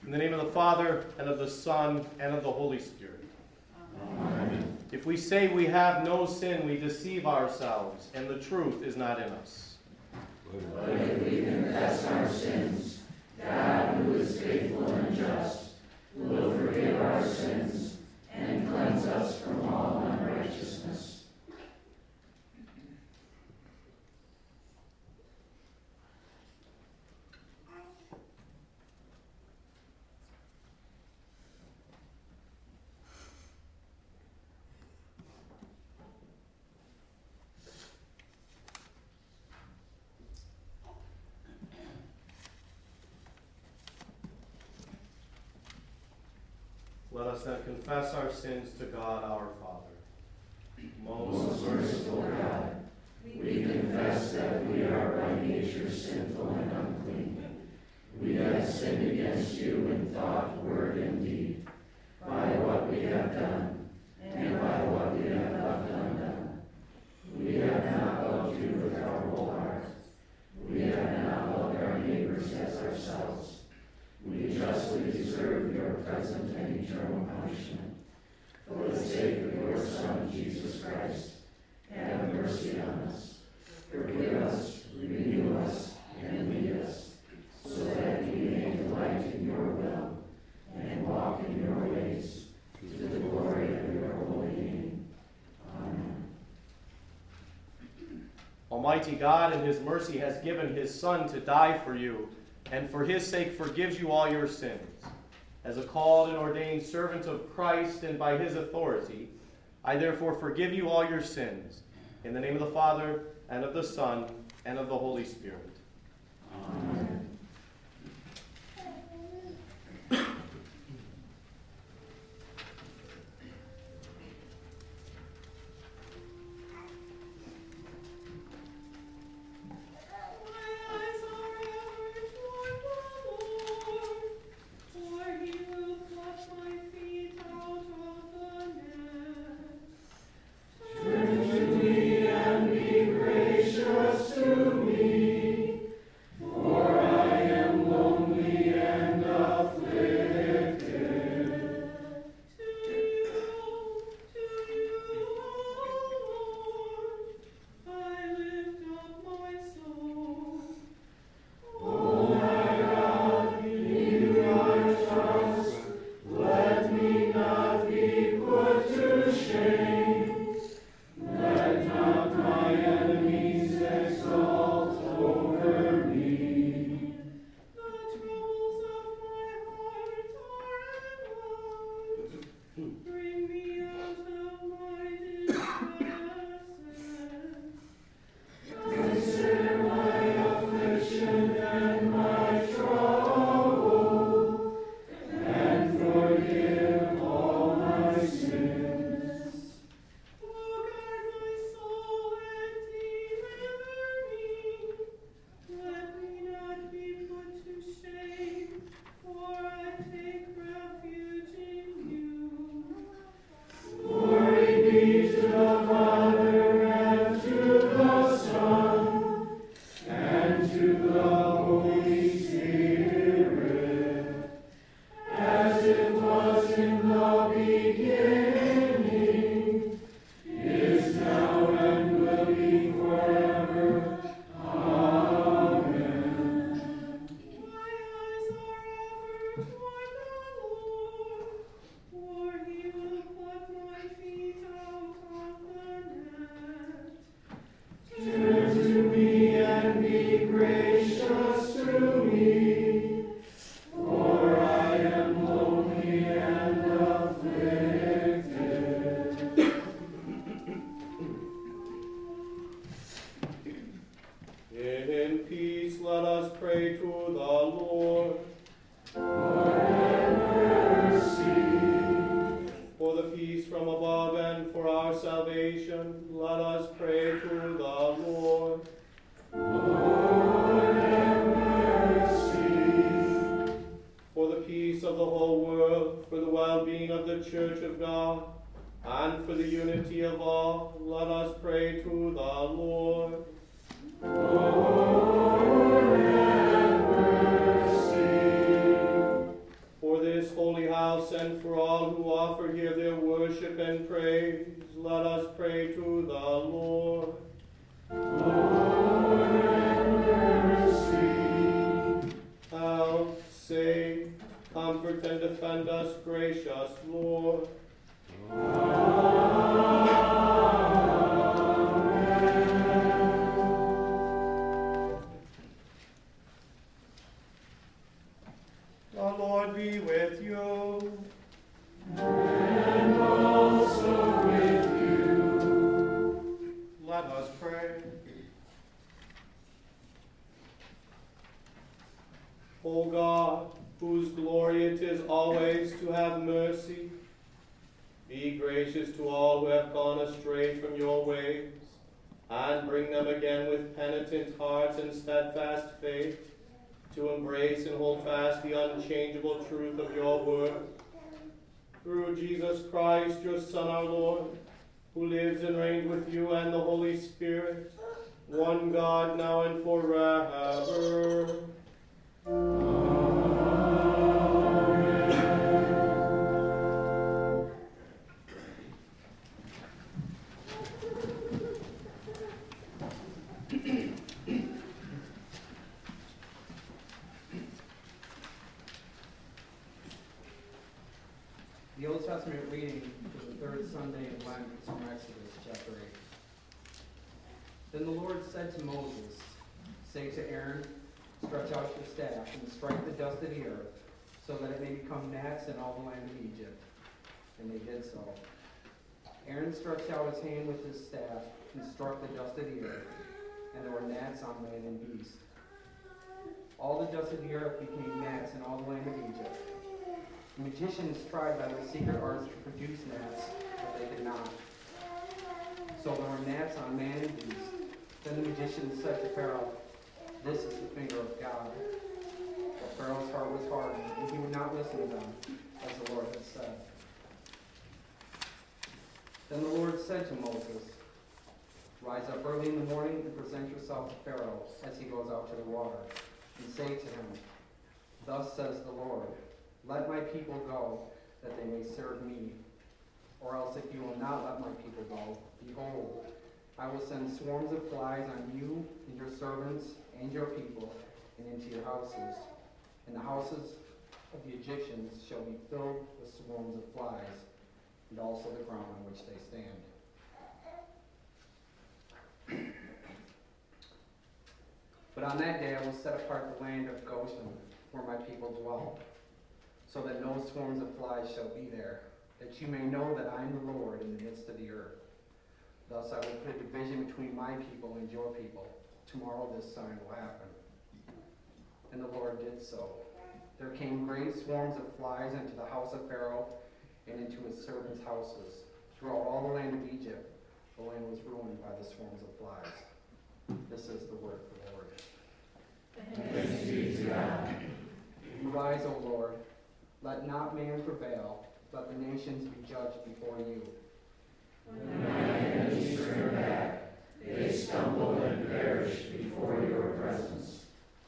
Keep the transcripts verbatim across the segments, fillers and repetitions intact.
In the name of the Father, and of the Son, and of the Holy Spirit. Amen. If we say we have no sin, we deceive ourselves, and the truth is not in us. But if we confess our sins, God, who is faithful and just, will forgive our sins and cleanse us from all unrighteousness. Let us then confess our sins to God our Father. Most merciful God, we confess that we are by nature sinful and unclean. We have sinned against you in thought, word, and deed, by what we have done, and by what we have left undone. We have not loved you with our whole heart. We have not loved our neighbors as ourselves. We justly deserve your present and eternal punishment. For the sake of your Son, Jesus Christ, have mercy on us. Forgive us, renew us, and lead us, so that we may delight in your will and walk in your ways, to the glory of your holy name. Amen. Almighty God, in his mercy, has given his Son to die for you, and for his sake forgives you all your sins. As a called and ordained servant of Christ and by his authority, I therefore forgive you all your sins, in the name of the Father, and of the Son, and of the Holy Spirit. Amen. Church of God, and for the unity of all, let us pray to the Lord. Lord, have mercy. O God, whose glory it is always to have mercy, be gracious to all who have gone astray from your ways, and bring them again with penitent hearts and steadfast faith to embrace and hold fast the unchangeable truth of your word. Through Jesus Christ, your Son, our Lord, who lives and reigns with you and the Holy Spirit, one God, now and forever. The Old Testament reading for the third Sunday in Lent is from Exodus chapter eight. Then the Lord said to Moses, "Say to Aaron, stretch out your staff and strike the dust of the earth, so that it may become gnats in all the land of Egypt." And they did so. Aaron stretched out his hand with his staff and struck the dust of the earth, and there were gnats on land and beast. All the dust of the earth became gnats in all the land of Egypt. The magicians tried by their secret arts to produce gnats, but they could not. So there were gnats on man and beast. Then the magicians said to Pharaoh, "This is the finger of God." But Pharaoh's heart was hardened, and he would not listen to them, as the Lord had said. Then the Lord said to Moses, "Rise up early in the morning and present yourself to Pharaoh as he goes out to the water, and say to him, 'Thus says the Lord, let my people go, that they may serve me. Or else if you will not let my people go, behold, I will send swarms of flies on you and your servants and your people and into your houses. And the houses of the Egyptians shall be filled with swarms of flies, and also the ground on which they stand.' But on that day I will set apart the land of Goshen, where my people dwell, so that no swarms of flies shall be there, that you may know that I am the Lord in the midst of the earth. Thus I will put a division between my people and your people. Tomorrow this sign will happen." And the Lord did so. There came great swarms of flies into the house of Pharaoh and into his servants' houses. Throughout all the land of Egypt, the land was ruined by the swarms of flies. This is the word of the Lord. Thanks be to God. Arise, O Lord. Let not man prevail. Let the nations be judged before you. When my enemies turn back, they stumble and perish before your presence.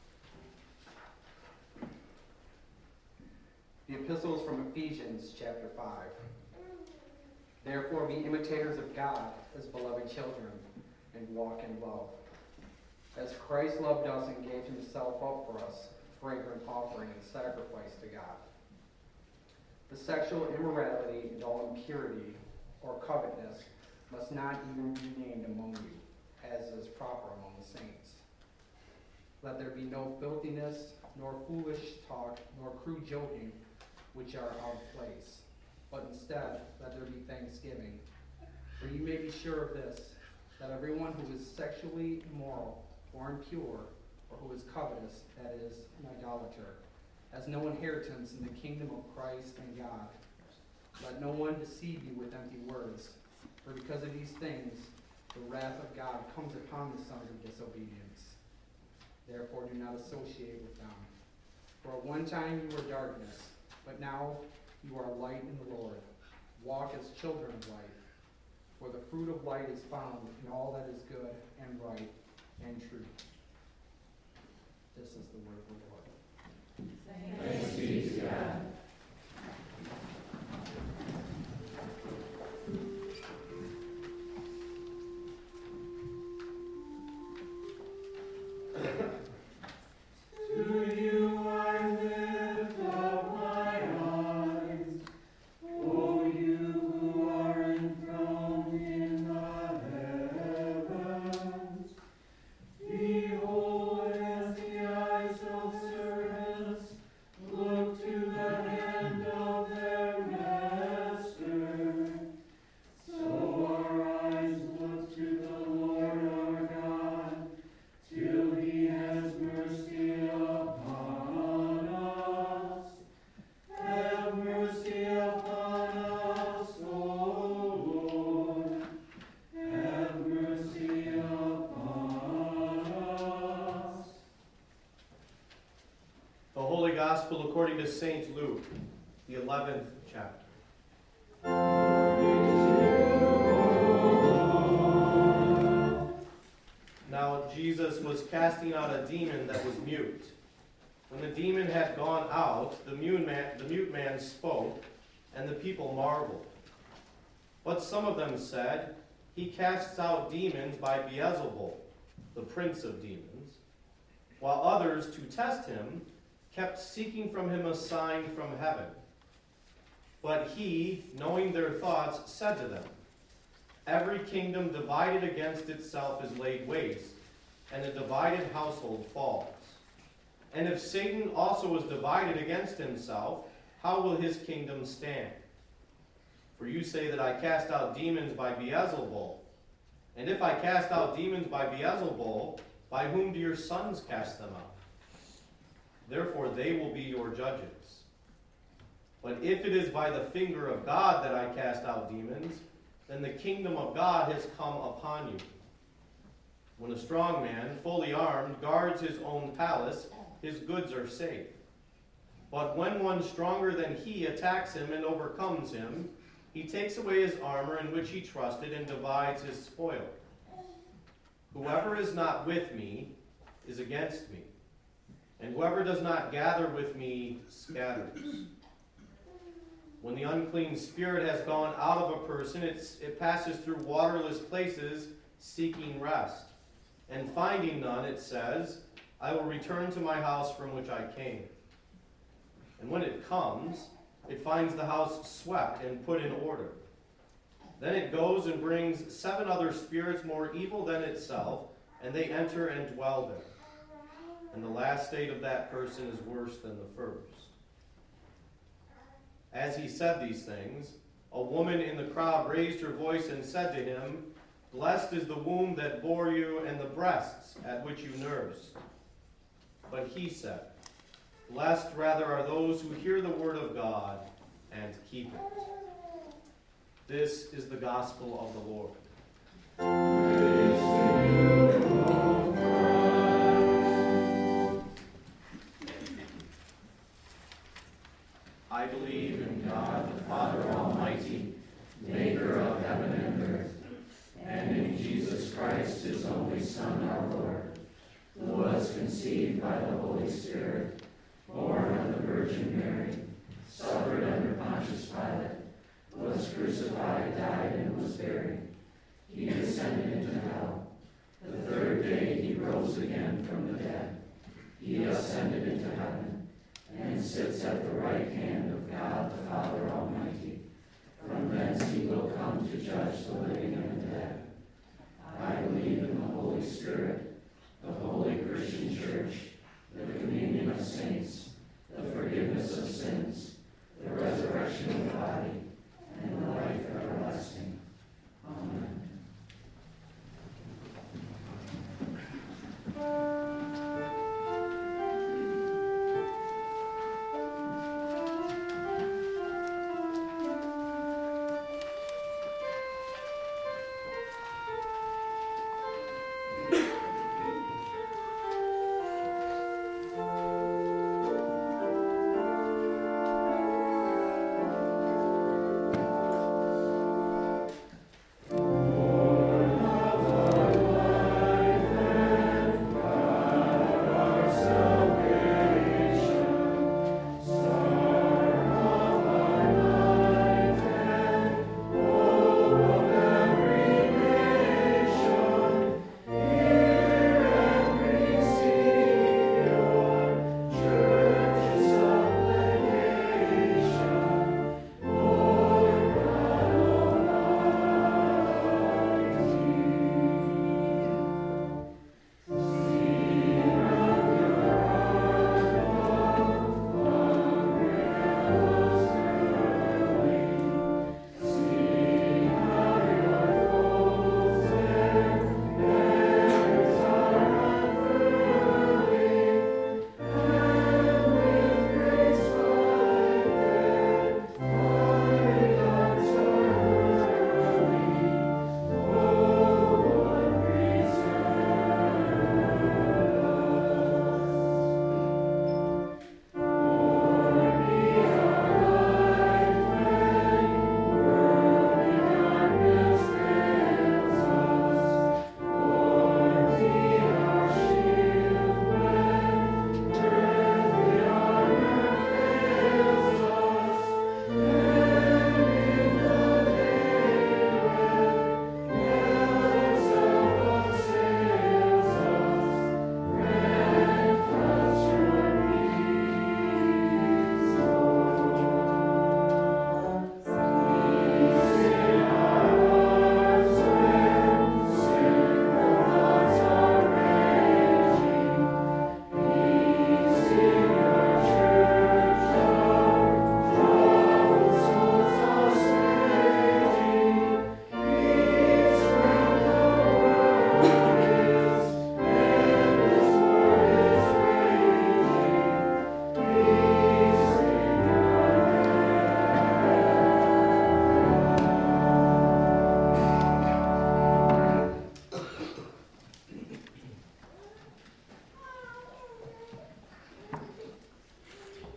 The epistles from Ephesians chapter five. Therefore be imitators of God as beloved children, and walk in love. As Christ loved us and gave himself up for us, a fragrant offering and sacrifice to God. The sexual immorality and all impurity or covetousness must not even be named among you, as is proper among the saints. Let there be no filthiness, nor foolish talk, nor crude joking, which are out of place. But instead, let there be thanksgiving. For you may be sure of this, that everyone who is sexually immoral, or impure, or who is covetous, that is, an idolater, has no inheritance in the kingdom of Christ and God. Let no one deceive you with empty words, for because of these things, the wrath of God comes upon the sons of disobedience. Therefore do not associate with them. For at one time you were darkness, but now you are light in the Lord. Walk as children of light, for the fruit of light is found in all that is good and right and true. This is the word of the Lord. Thanks be to God. To you I lift up my eyes, O you who are enthroned in the heavens. Behold, as the eyes of servants look to the hand of their master, so our eyes look to the Lord our God, till he Gospel according to Saint Luke, the eleventh chapter. Now Jesus was casting out a demon that was mute. When the demon had gone out, the mute man, the mute man spoke, and the people marveled. But some of them said, "He casts out demons by Beelzebul, the prince of demons," while others, to test him, kept seeking from him a sign from heaven. But he, knowing their thoughts, said to them, "Every kingdom divided against itself is laid waste, and a divided household falls. And if Satan also is divided against himself, how will his kingdom stand? For you say that I cast out demons by Beelzebul. And if I cast out demons by Beelzebul, by whom do your sons cast them out? Therefore they will be your judges. But if it is by the finger of God that I cast out demons, then the kingdom of God has come upon you. When a strong man, fully armed, guards his own palace, his goods are safe. But when one stronger than he attacks him and overcomes him, he takes away his armor in which he trusted and divides his spoil. Whoever is not with me is against me, and whoever does not gather with me scatters. When the unclean spirit has gone out of a person, it's, it passes through waterless places seeking rest. And finding none, it says, I will return to my house from which I came. And when it comes, it finds the house swept and put in order. Then it goes and brings seven other spirits more evil than itself, and they enter and dwell there. And the last state of that person is worse than the first. As he said these things, a woman in the crowd raised her voice and said to him, Blessed is the womb that bore you and the breasts at which you nursed. But he said, Blessed rather are those who hear the word of God and keep it. This is the gospel of the Lord. Praise to you, O Christ. I believe in God the Father Almighty, maker of heaven and earth, and in Jesus Christ, his only Son, our Lord, who was conceived by the Holy Spirit, born of the Virgin Mary, suffered under Pontius Pilate, was crucified, died, and was buried. He descended into hell. The third day he rose again from the dead. He ascended into heaven, and sits at the right hand of God the Father Almighty. From thence he will come to judge the living and the dead. I believe in the Holy Spirit, the holy Christian Church, the communion of saints, the forgiveness of sins, the resurrection of the body, and the life everlasting. Amen.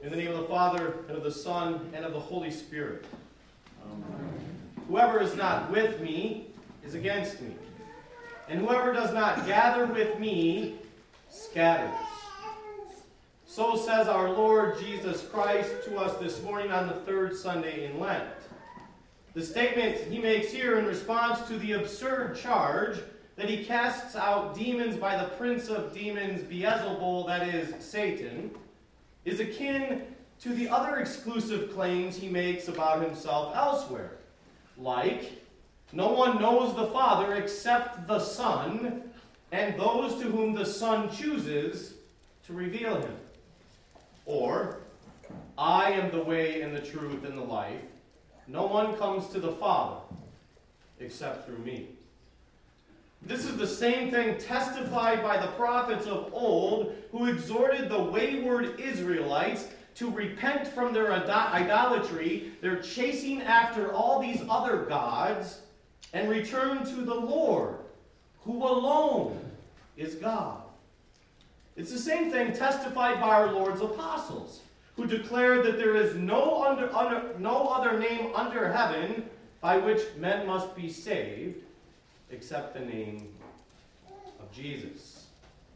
In the name of the Father, and of the Son, and of the Holy Spirit. Amen. Whoever is not with me is against me, and whoever does not gather with me scatters. So says our Lord Jesus Christ to us this morning on the third Sunday in Lent. The statement he makes here in response to the absurd charge that he casts out demons by the prince of demons, Beelzebul, that is, Satan, is akin to the other exclusive claims he makes about himself elsewhere. Like, no one knows the Father except the Son, and those to whom the Son chooses to reveal him. Or, I am the way and the truth and the life. No one comes to the Father except through me. This is the same thing testified by the prophets of old, who exhorted the wayward Israelites to repent from their idolatry, their chasing after all these other gods, and return to the Lord, who alone is God. It's the same thing testified by our Lord's apostles, who declared that there is no, under, under, no other name under heaven by which men must be saved, except the name of Jesus.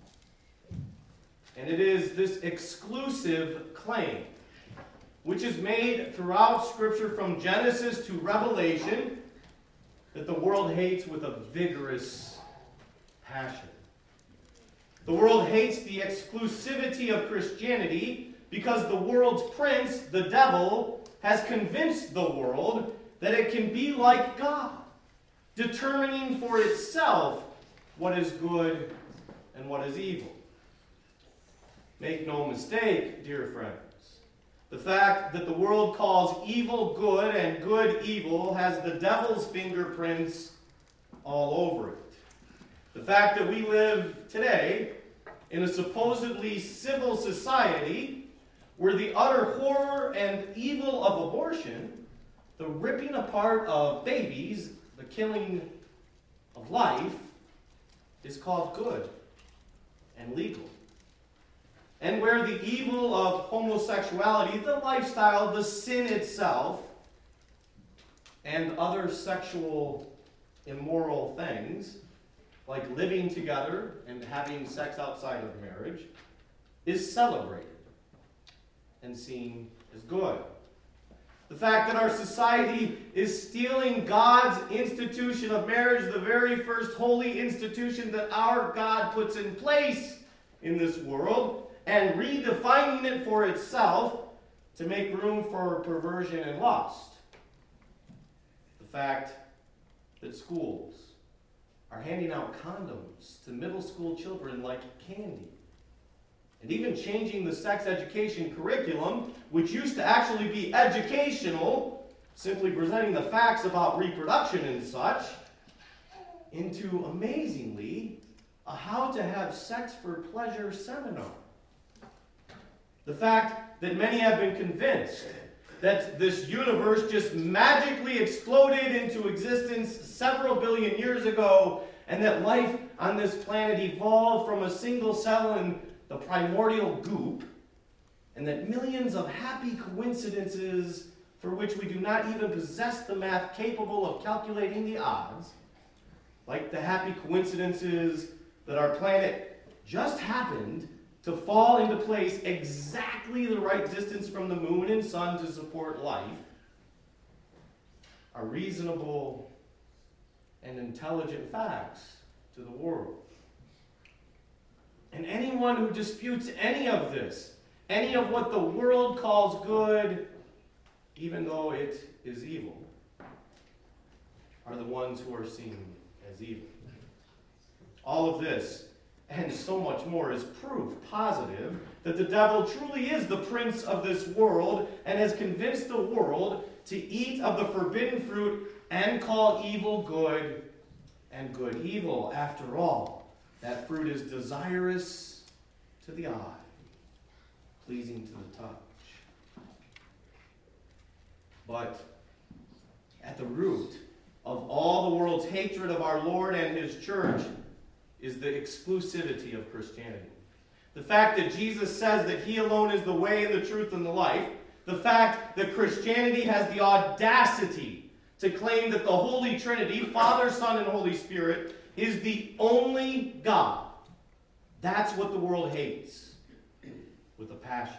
And it is this exclusive claim, which is made throughout Scripture from Genesis to Revelation, that the world hates with a vigorous passion. The world hates the exclusivity of Christianity because the world's prince, the devil, has convinced the world that it can be like God, determining for itself what is good and what is evil. Make no mistake, dear friends, the fact that the world calls evil good and good evil has the devil's fingerprints all over it. The fact that we live today in a supposedly civil society where the utter horror and evil of abortion, the ripping apart of babies, the killing of life, is called good and legal. And where the evil of homosexuality, the lifestyle, the sin itself, and other sexual immoral things, like living together and having sex outside of marriage, is celebrated and seen as good. The fact that our society is stealing God's institution of marriage, the very first holy institution that our God puts in place in this world, and redefining it for itself to make room for perversion and lust. The fact that schools are handing out condoms to middle school children like candy. And even changing the sex education curriculum, which used to actually be educational, simply presenting the facts about reproduction and such, into, amazingly, a how to have sex for pleasure seminar. The fact that many have been convinced that this universe just magically exploded into existence several billion years ago, and that life on this planet evolved from a single cell in the primordial goop, and that millions of happy coincidences for which we do not even possess the math capable of calculating the odds, like the happy coincidences that our planet just happened to fall into place exactly the right distance from the moon and sun to support life, are reasonable and intelligent facts to the world. And anyone who disputes any of this, any of what the world calls good, even though it is evil, are the ones who are seen as evil. All of this, and so much more, is proof positive that the devil truly is the prince of this world and has convinced the world to eat of the forbidden fruit and call evil good and good evil. After all, that fruit is desirous to the eye, pleasing to the touch. But at the root of all the world's hatred of our Lord and his church is the exclusivity of Christianity. the fact that Jesus says that he alone is the way and the truth and the life, the fact that Christianity has the audacity to claim that the Holy Trinity, Father, Son, and Holy Spirit, is the only God. That's what the world hates with a passion.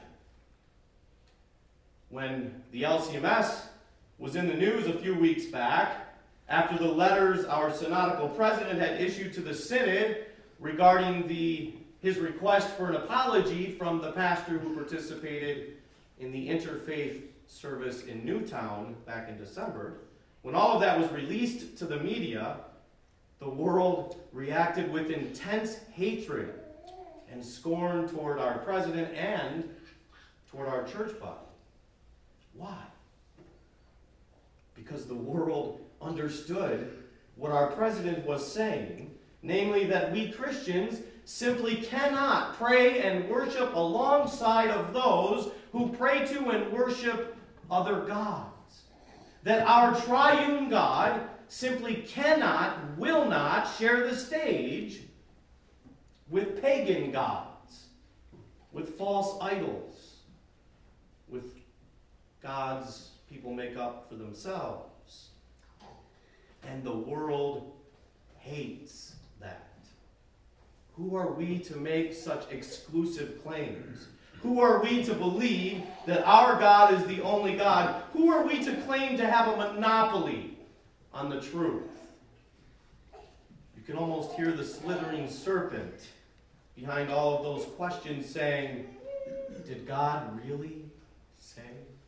When the L C M S was in the news a few weeks back, after the letters our synodical president had issued to the synod regarding the, his request for an apology from the pastor who participated in the interfaith service in Newtown back in December, when all of that was released to the media, the world reacted with intense hatred and scorn toward our president and toward our church body. Why? Because the world understood what our president was saying, namely that we Christians simply cannot pray and worship alongside of those who pray to and worship other gods. That our triune God simply cannot, will not share the stage with pagan gods, with false idols, with gods people make up for themselves. And the world hates that. Who are we to make such exclusive claims? Who are we to believe that our God is the only God? Who are we to claim to have a monopoly on the truth? You can almost hear the slithering serpent behind all of those questions saying, did God really say?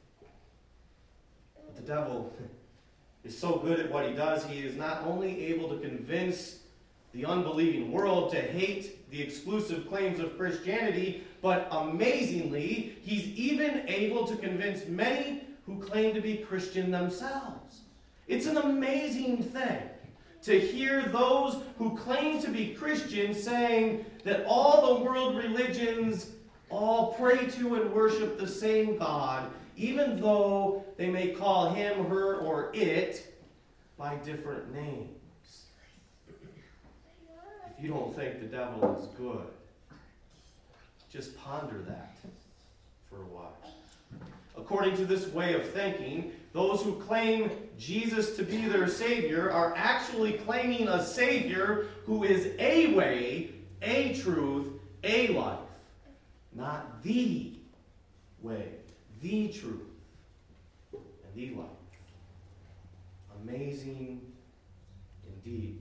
But the devil is so good at what he does, he is not only able to convince the unbelieving world to hate the exclusive claims of Christianity, but amazingly, he's even able to convince many who claim to be Christian themselves. It's an amazing thing to hear those who claim to be Christian saying that all the world religions all pray to and worship the same God, even though they may call him, her, or it by different names. If you don't think the devil is good, just ponder that for a while. According to this way of thinking, those who claim Jesus to be their Savior are actually claiming a Savior who is a way, a truth, a life. Not the way, the truth, and the life. Amazing indeed.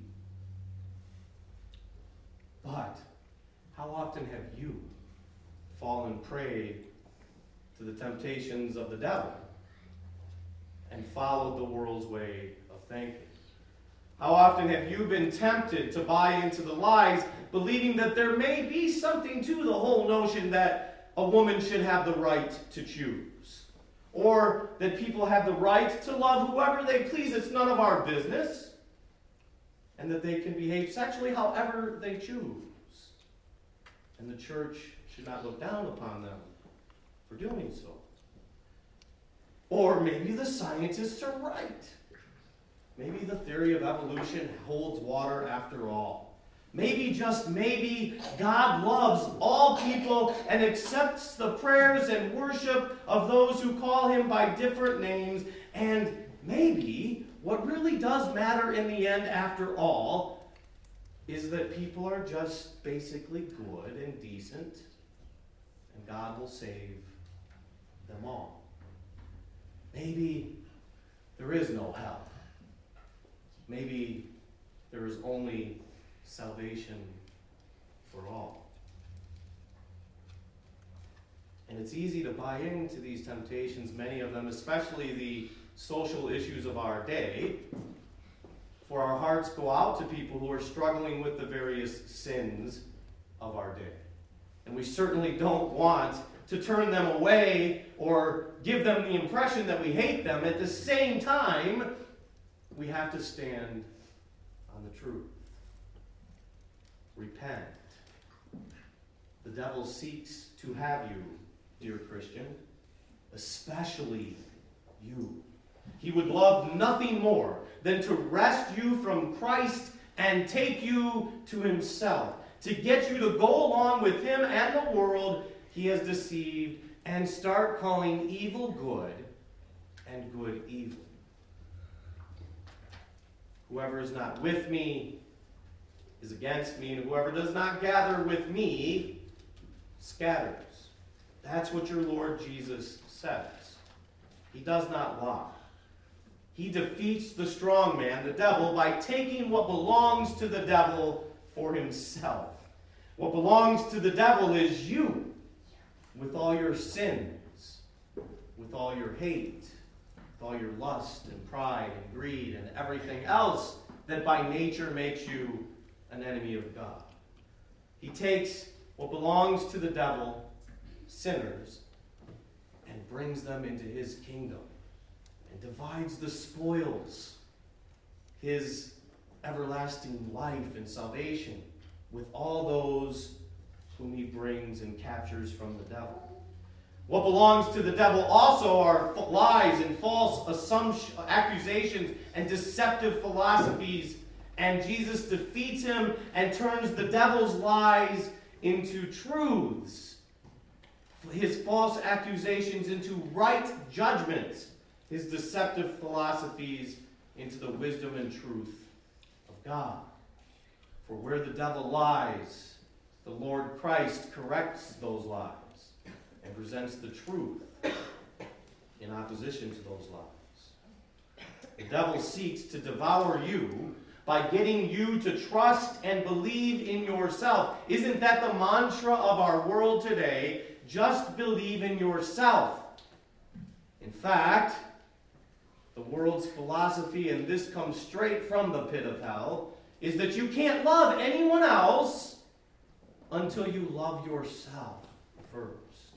But how often have you fallen prey to the temptations of the devil and followed the world's way of thinking? How often have you been tempted to buy into the lies, believing that there may be something to the whole notion that a woman should have the right to choose, or that people have the right to love whoever they please, it's none of our business, and that they can behave sexually however they choose, and the church should not look down upon them for doing so? Or maybe the scientists are right. Maybe the theory of evolution holds water after all. Maybe, just maybe, God loves all people and accepts the prayers and worship of those who call him by different names. And maybe what really does matter in the end after all is that people are just basically good and decent, and God will save them all. Maybe there is no hell. Maybe there is only salvation for all. And it's easy to buy into these temptations, many of them, especially the social issues of our day, for our hearts go out to people who are struggling with the various sins of our day. And we certainly don't want to turn them away or give them the impression that we hate them. At the same time, we have to stand on the truth. Repent. The devil seeks to have you, dear Christian, especially you. He would love nothing more than to wrest you from Christ and take you to himself. to get you to go along with him and the world he has deceived and start calling evil good and good evil. Whoever is not with me is against me, and whoever does not gather with me scatters. That's what your Lord Jesus says. He does not lie. He defeats the strong man, the devil, by taking what belongs to the devil for himself. What belongs to the devil is you, with all your sins, with all your hate, with all your lust and pride and greed and everything else that by nature makes you an enemy of God. He takes what belongs to the devil, sinners, and brings them into his kingdom and divides the spoils, his everlasting life and salvation, with all those whom he brings and captures from the devil. What belongs to the devil also are lies and false assumptions, accusations and deceptive philosophies, and Jesus defeats him and turns the devil's lies into truths, his false accusations into right judgments, his deceptive philosophies into the wisdom and truth of God. For where the devil lies, the Lord Christ corrects those lies and presents the truth in opposition to those lies. The devil seeks to devour you by getting you to trust and believe in yourself. Isn't that the mantra of our world today? Just believe in yourself. In fact, the world's philosophy, and this comes straight from the pit of hell, is that you can't love anyone else until you love yourself first.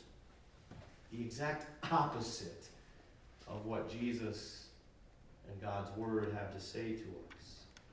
The exact opposite of what Jesus and God's Word have to say to us.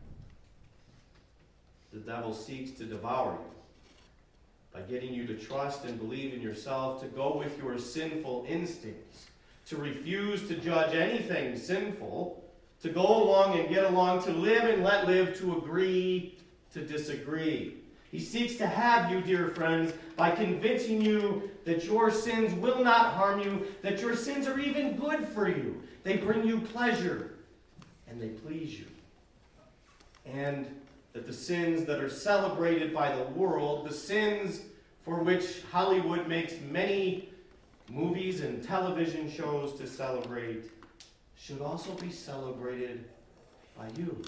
The devil seeks to devour you by getting you to trust and believe in yourself, to go with your sinful instincts, to refuse to judge anything sinful, to go along and get along, to live and let live, to agree to disagree. He seeks to have you, dear friends, by convincing you that your sins will not harm you, that your sins are even good for you. They bring you pleasure, and they please you. And that the sins that are celebrated by the world, the sins for which Hollywood makes many movies and television shows to celebrate, should also be celebrated by you.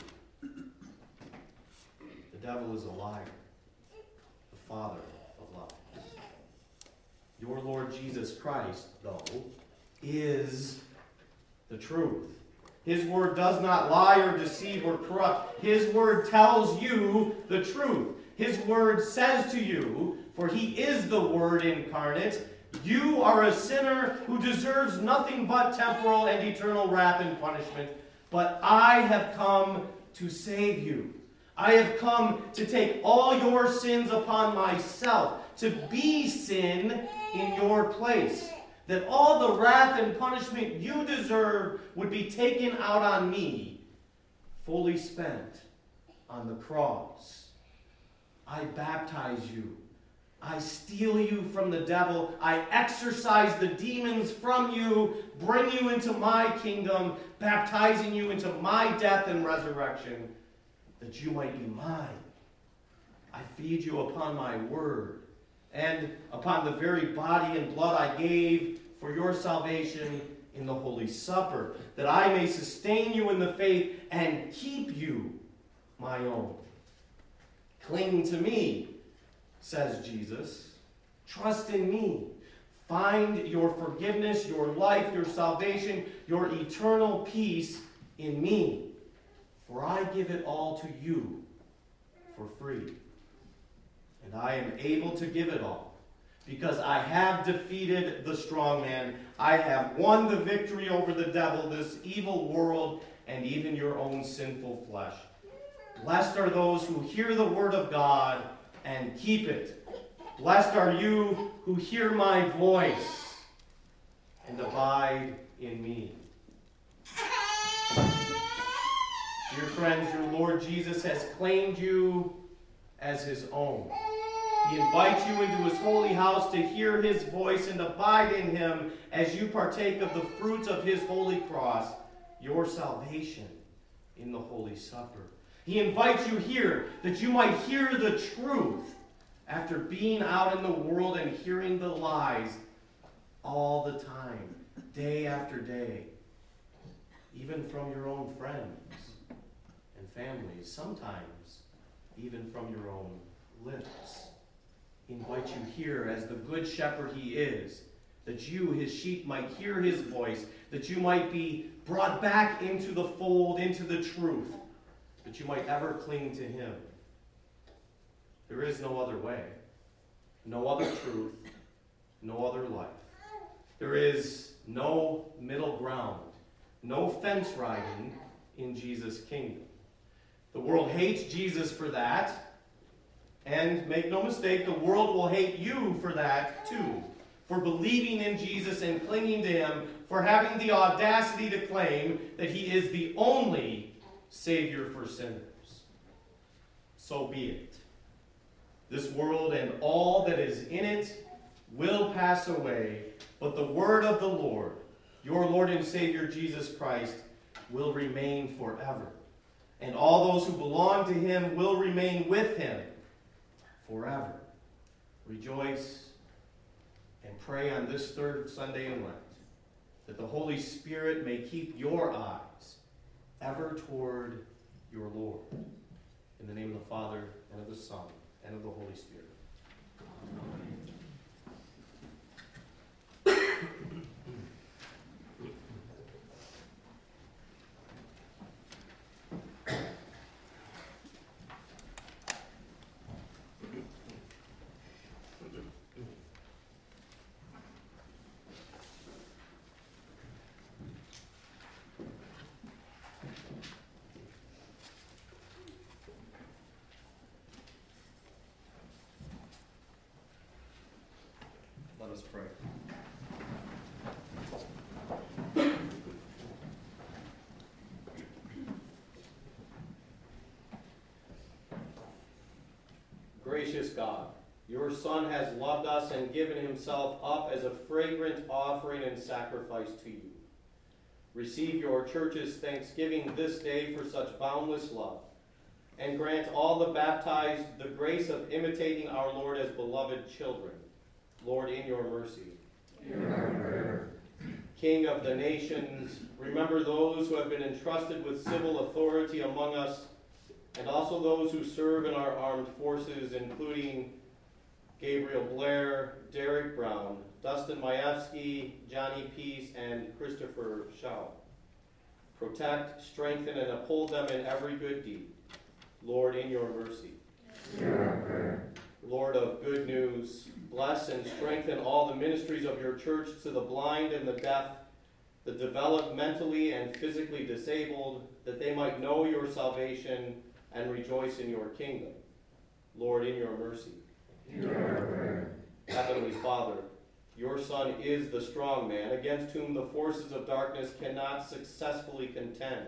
The devil is a liar, the father of lies. Your Lord Jesus Christ, though, is the truth. His word does not lie or deceive or corrupt. His word tells you the truth. His word says to you, for he is the Word incarnate, you are a sinner who deserves nothing but temporal and eternal wrath and punishment, but I have come to save you. I have come to take all your sins upon myself, to be sin in your place, that all the wrath and punishment you deserve would be taken out on me, fully spent on the cross. I baptize you. I steal you from the devil. I exorcise the demons from you, bring you into my kingdom, baptizing you into my death and resurrection, that you might be mine. I feed you upon my word and upon the very body and blood I gave for your salvation in the Holy Supper, that I may sustain you in the faith and keep you my own. Cling to me, says Jesus. Trust in me. Find your forgiveness, your life, your salvation, your eternal peace in me. For I give it all to you for free. And I am able to give it all, because I have defeated the strong man. I have won the victory over the devil, this evil world, and even your own sinful flesh. Blessed are those who hear the word of God and keep it. Blessed are you who hear my voice and abide in me. Dear friends, your Lord Jesus has claimed you as his own. He invites you into his holy house to hear his voice and abide in him as you partake of the fruits of his holy cross, your salvation in the Holy Supper. He invites you here that you might hear the truth after being out in the world and hearing the lies all the time, day after day, even from your own friends and families, sometimes even from your own lips. He invites you here as the good shepherd he is, that you, his sheep, might hear his voice, that you might be brought back into the fold, into the truth, that you might ever cling to him. There is no other way, no other truth, no other life. There is no middle ground, no fence riding in Jesus' kingdom. The world hates Jesus for that, and make no mistake, the world will hate you for that too, for believing in Jesus and clinging to him, for having the audacity to claim that he is the only Savior for sinners. So be it. This world and all that is in it will pass away, but the word of the Lord, your Lord and Savior Jesus Christ, will remain forever. And all those who belong to him will remain with him forever. Rejoice and pray on this third Sunday in Lent that the Holy Spirit may keep your eyes ever toward your Lord. In the name of the Father, and of the Son, and of the Holy Spirit. Amen. Let us pray. Gracious God, your Son has loved us and given himself up as a fragrant offering and sacrifice to you. Receive your church's thanksgiving this day for such boundless love, and grant all the baptized the grace of imitating our Lord as beloved children. Lord, in your mercy. Hear our prayer. King of the nations, remember those who have been entrusted with civil authority among us, and also those who serve in our armed forces, including Gabriel Blair, Derek Brown, Dustin Majewski, Johnny Peace, and Christopher Shaw. Protect, strengthen, and uphold them in every good deed. Lord, in your mercy. Hear our prayer. Lord of good news, bless and strengthen all the ministries of your church to the blind and the deaf, the developmentally and physically disabled, that they might know your salvation and rejoice in your kingdom. Lord, in your mercy. Hear our prayer. Heavenly Father, your Son is the strong man against whom the forces of darkness cannot successfully contend.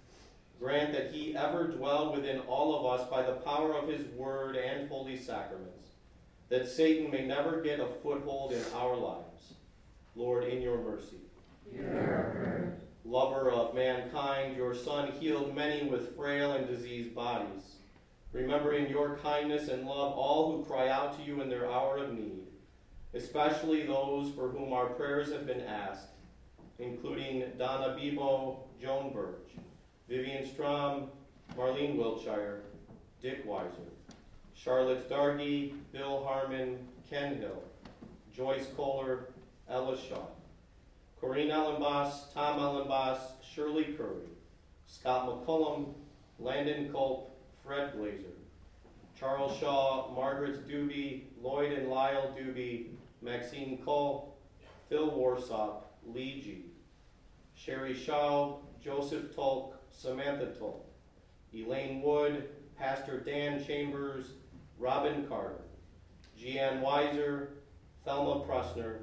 Grant that he ever dwell within all of us by the power of his word and holy sacraments, that Satan may never get a foothold in our lives. Lord, in your mercy. Hear our prayer. Lover of mankind, your Son healed many with frail and diseased bodies. Remember in your kindness and love all who cry out to you in their hour of need, especially those for whom our prayers have been asked, including Donna Bebo, Joan Birch, Vivian Strom, Marlene Wiltshire, Dick Weiser, Charlotte Dargy, Bill Harmon, Ken Hill, Joyce Kohler, Ella Shaw, Corinne Ellenboss, Tom Ellenboss, Shirley Curry, Scott McCullum, Landon Culp, Fred Glazer, Charles Shaw, Margaret Doobie, Lloyd and Lyle Doobie, Maxine Cole, Phil Warsop, Lee G, Sherry Shaw, Joseph Tolk, Samantha Tolk, Elaine Wood, Pastor Dan Chambers, Robin Carter, Jeanne Weiser, Thelma Pressner,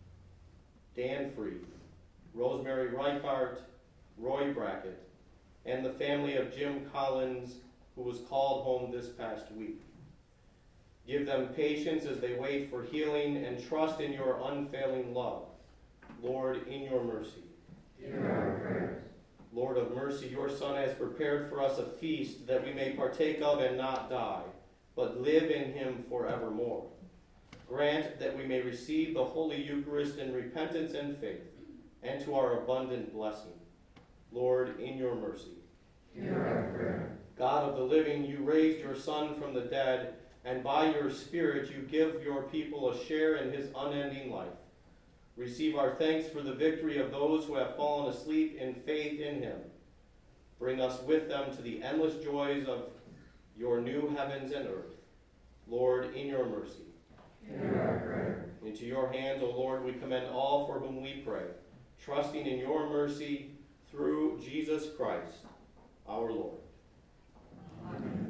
Dan Freed, Rosemary Reichart, Roy Brackett, and the family of Jim Collins, who was called home this past week. Give them patience as they wait for healing and trust in your unfailing love. Lord, in your mercy. Hear our prayers. Lord of mercy, your Son has prepared for us a feast that we may partake of and not die, but live in him forevermore. Grant that we may receive the Holy Eucharist in repentance and faith, and to our abundant blessing. Lord, in your mercy. Hear our prayer. God of the living, you raised your Son from the dead, and by your Spirit you give your people a share in his unending life. Receive our thanks for the victory of those who have fallen asleep in faith in him. Bring us with them to the endless joys of your new heavens and earth. Lord, in your mercy. Hear our prayer. Into your hands, O Lord, we commend all for whom we pray, trusting in your mercy through Jesus Christ, our Lord. Amen.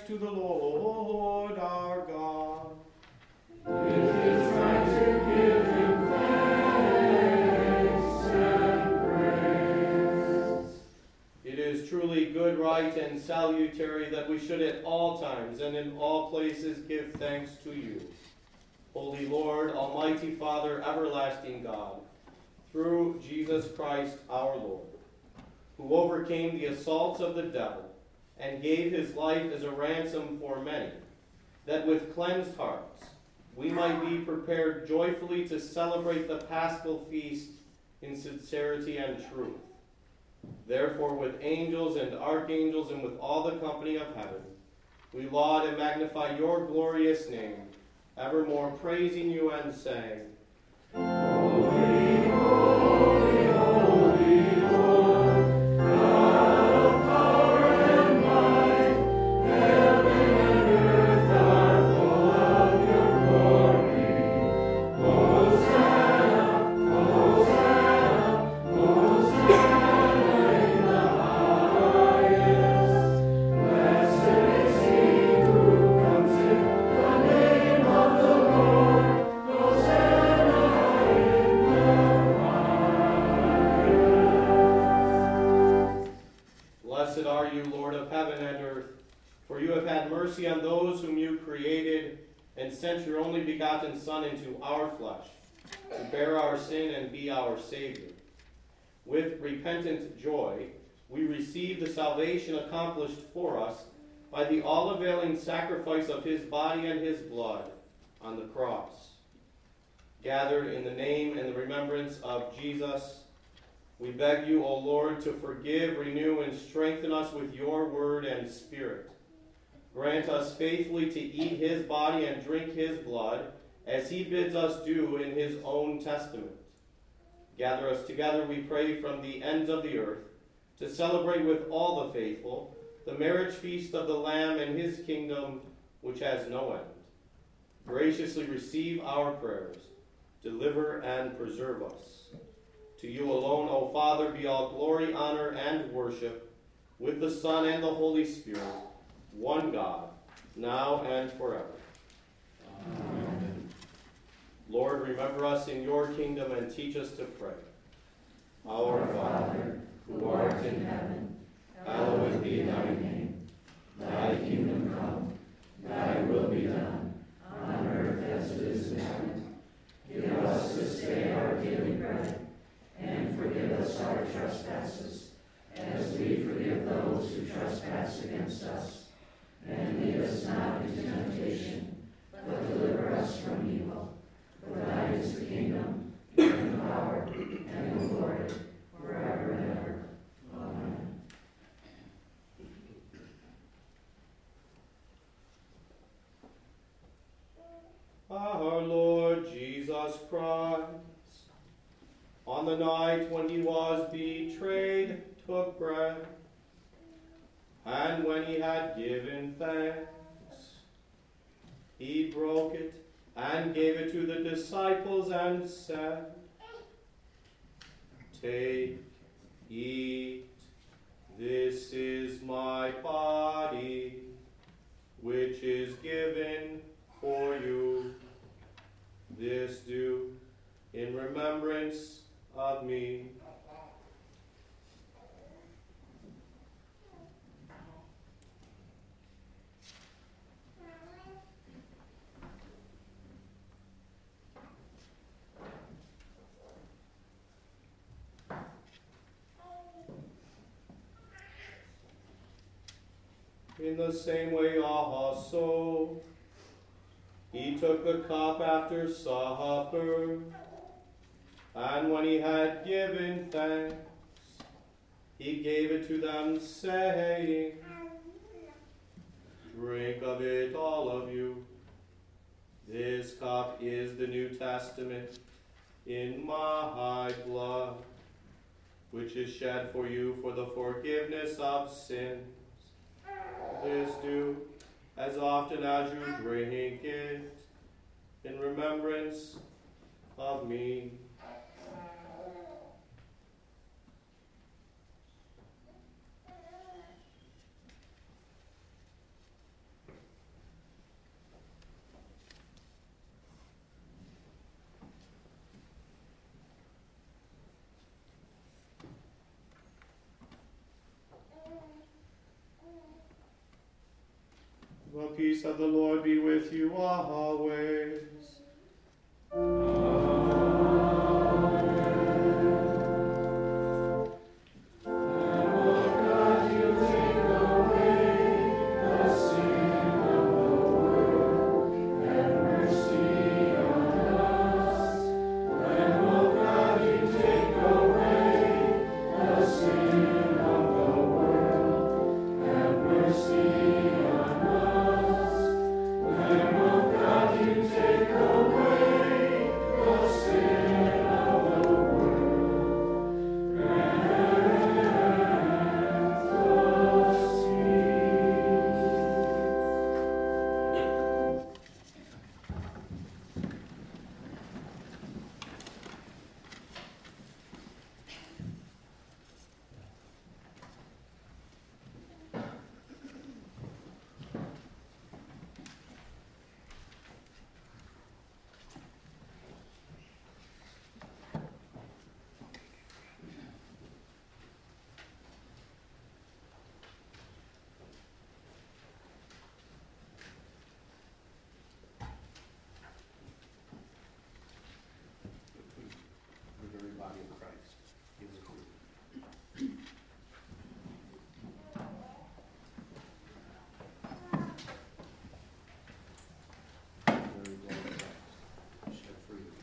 to the Lord our God. It is right to give him thanks and praise. It is truly good, right, and salutary that we should at all times and in all places give thanks to you, Holy Lord, Almighty Father, everlasting God, through Jesus Christ our Lord, who overcame the assaults of the devil and gave his life as a ransom for many, that with cleansed hearts we might be prepared joyfully to celebrate the Paschal feast in sincerity and truth. Therefore, with angels and archangels and with all the company of heaven, we laud and magnify your glorious name, evermore praising you and saying, Holy, holy, holy Lord, God of power and might, heaven and earth are full of your glory. Hosanna, Hosanna, Hosanna in the highest. Blessed is he who comes in the name of the Lord. Hosanna in the highest. Blessed are you, Lord of heaven and earth, for you have had mercy on those whom you created and sent your only begotten Son into our flesh to bear our sin and be our Savior. With repentant joy, we receive the salvation accomplished for us by the all-availing sacrifice of his body and his blood on the cross. Gathered in the name and the remembrance of Jesus, we beg you, O Lord, to forgive, renew, and strengthen us with your word and spirit. Grant us faithfully to eat his body and drink his blood, as he bids us do in his own testament. Gather us together, we pray, from the ends of the earth, to celebrate with all the faithful the marriage feast of the Lamb and his kingdom, which has no end. Graciously receive our prayers, deliver and preserve us. To you alone, O Father, be all glory, honor, and worship, with the Son and the Holy Spirit, one God, now and forever. Amen. Lord, remember us in your kingdom and teach us to pray. Our Father, who art in heaven, hallowed be thy name. Thy kingdom come, thy will be done, on earth as it is in heaven. Give us this day our daily bread, and forgive us our trespasses, as we forgive those who trespass against us. And lead us not into temptation, but deliver us from evil. For thine is the kingdom, and the power, and the glory, forever and ever. Amen. Our Lord Jesus Christ, on the night when he was betrayed, took bread, and when he had given thanks, he broke it and gave it to the disciples and said, Take, eat, this is my body, which is given for you. This do in remembrance of me. In the same way also, he took the cup after supper, and when he had given thanks, he gave it to them, saying, Drink of it, all of you. This cup is the New Testament in my blood, which is shed for you for the forgiveness of sins. This do, as often as you drink it, in remembrance of me. The peace of the Lord be with you always. Body of Christ. He was crucified. Very blood of Christ shed for you.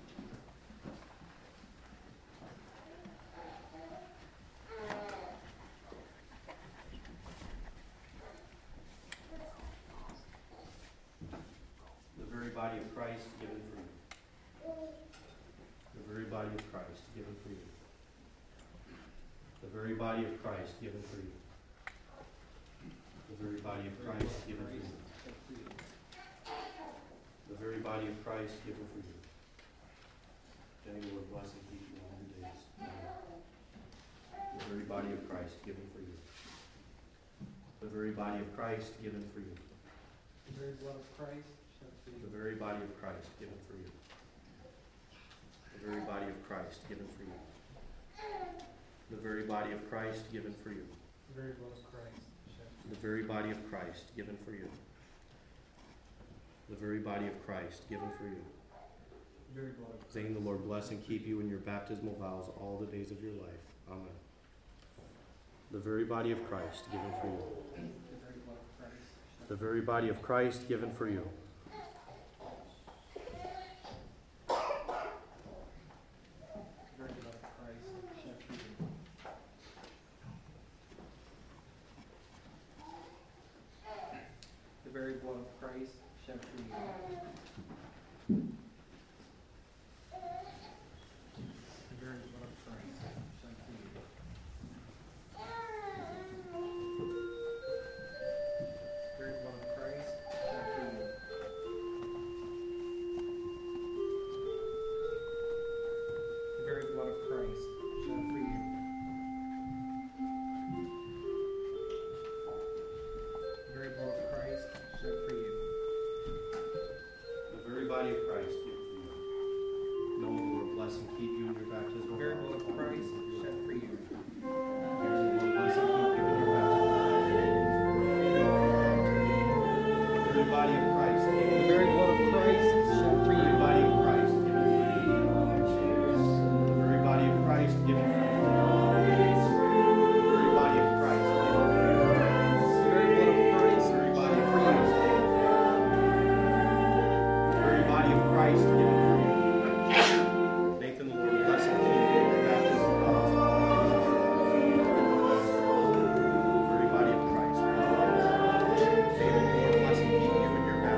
The very body of Christ given for you. The very body of Christ given for you. The very body of Christ given for you. The very body of Christ given for you. The very body of Christ given for you. May the Lord bless and keep you all the days. The very body of Christ given for you. The very body of Christ given for you. The very blood of Christ shed for you. The very body of Christ given for you. The very body of Christ given for you. The very body of Christ given for you. The very blood of Christ shed for you. The very body of Christ given for you. The very body of Christ given for you. The very blood of Christ. May the Lord bless and keep you in your baptismal vows all the days of your life. Amen. The very body of Christ given for you. The very blood of Christ shed The very body of Christ given for you. The very blood of Christ shed for you. The very blood of Christ shed for you. The very blood of Christ shed for you. The very blood of Christ shed for you. The very blood of Christ shed for you. The very body of Christ given for you. May the Lord bless and keep you in your baptismal The very vows. blood of Christ shed for you. May the Lord bless and keep you in your baptismal vows. The very body of Christ given The very blood of Christ shed for The very you. body of Christ given for you. The very body of Christ given for you. The very body of Christ given for you. The very blood of Christ The very body shed of for you. Christ given for you. The very body of Christ given for you. Nathan, the Lord bless and keep you in your baptismal vows. The very body of Christ. May the Lord bless and keep you in your baptismal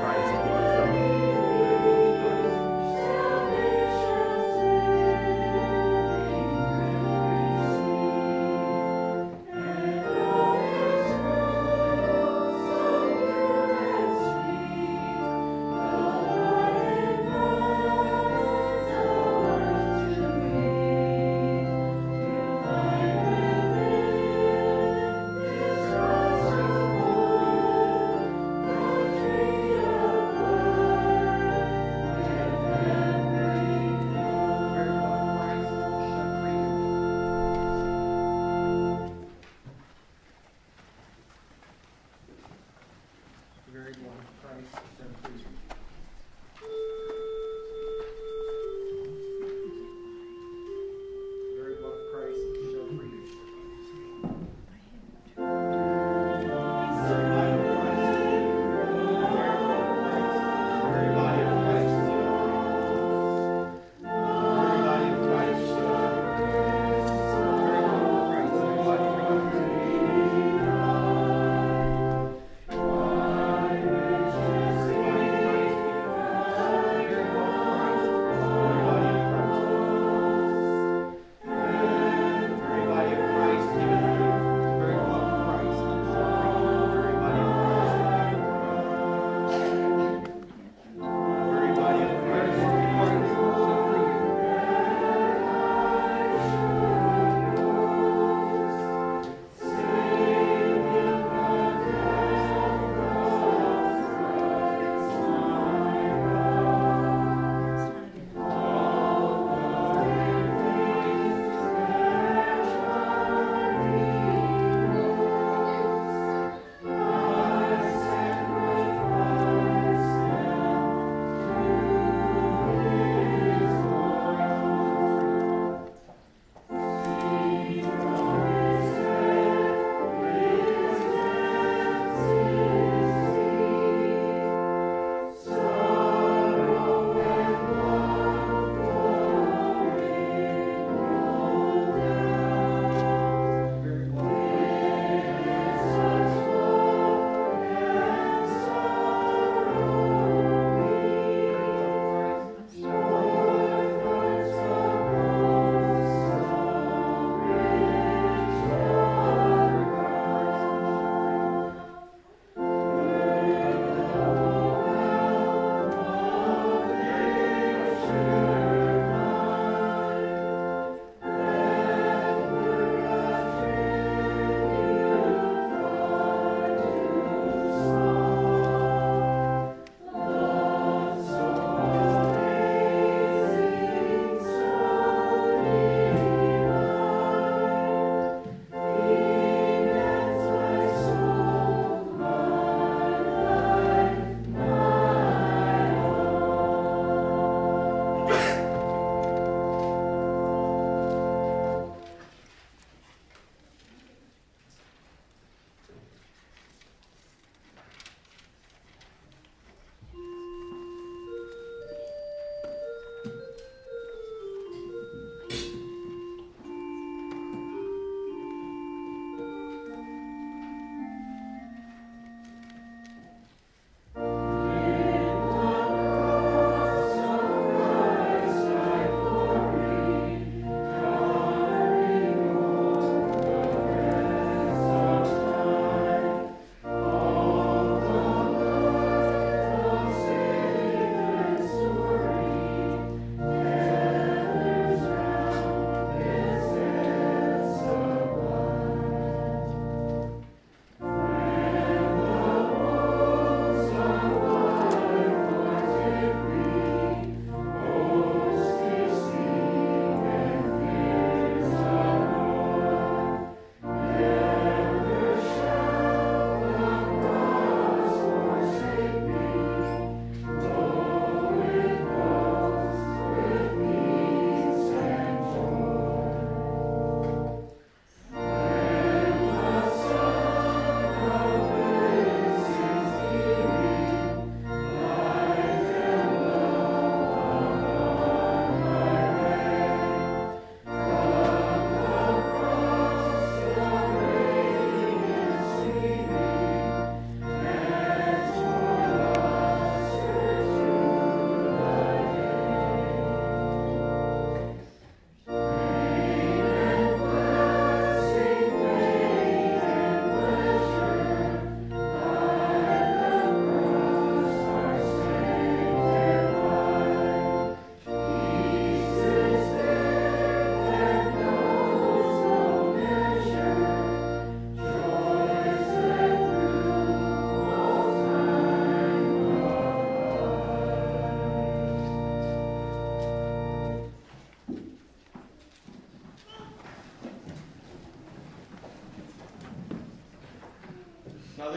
Christ be fulfilled. The very blood of Christ shed for you. The very blood of Christ shed for you. Everybody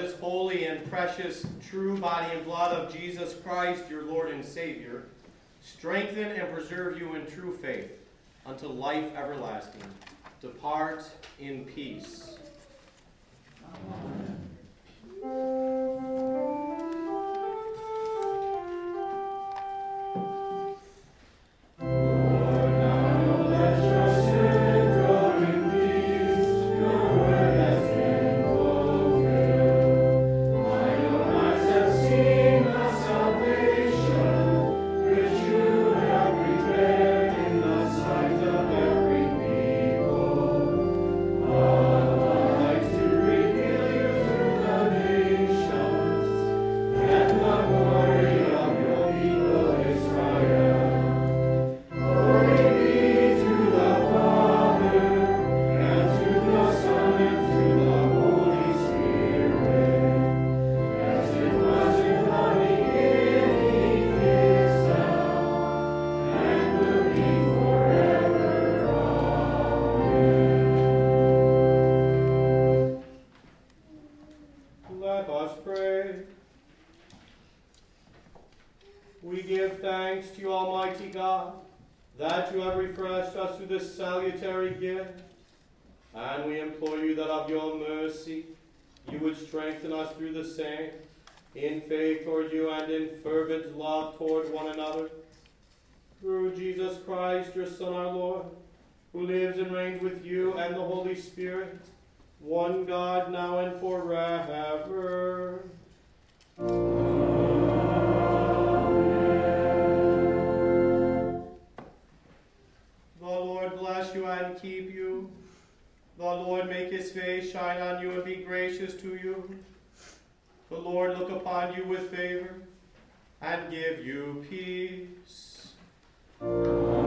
this holy and precious true body and blood of Jesus Christ, your Lord and Savior, strengthen and preserve you in true faith unto life everlasting. Depart in peace. Amen. We give thanks to you, Almighty God, that you have refreshed us through this salutary gift. And we implore you that of your mercy you would strengthen us through the same, in faith toward you and in fervent love toward one another. Through Jesus Christ, your Son, our Lord, who lives and reigns with you and the Holy Spirit, one God, now and forever. The Lord bless you and keep you. The Lord make his face shine on you and be gracious to you. The Lord look upon you with favor and give you peace. Amen.